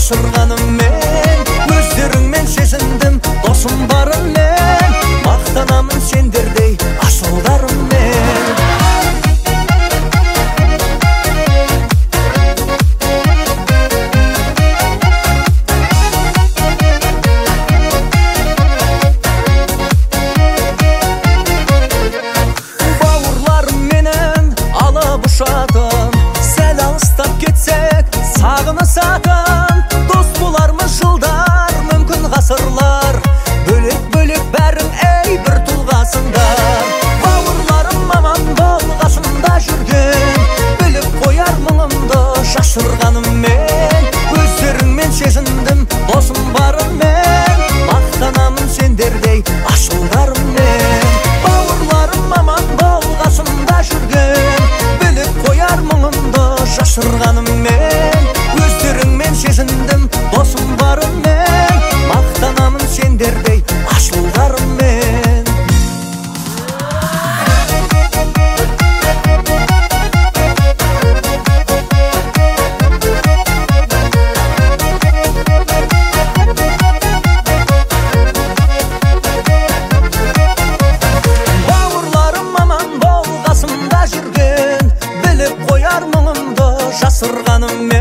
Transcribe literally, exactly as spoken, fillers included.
жашырғаным мен. Өздеріңмен сезіндім досым барын мен, мақтанамын сендердей асылдарыммен. Ұшатын, сәл алыстап кетсек сағынысатын, дос болармыз жылдар, мүмкін ғасырлар, бөлек-бөлек бәрің әй бір тұлғасыңдар. Бауырларым аман болғасында жүрген, біліп қояр мұңымды жашырғаныммен. Өздеріңмен сезіндім досым барыммен, мақтанамын сендердей асылдарыммен. Бауырларым аман болғасында жүрген, қояр мұңымды жашырғаныммен. Өздеріңмен сезіндім досым барыммен, мақтанамын сендердей асылдарыммен. Бауырларым аман болғасында жүрген, қояр мұңымды жасырғаным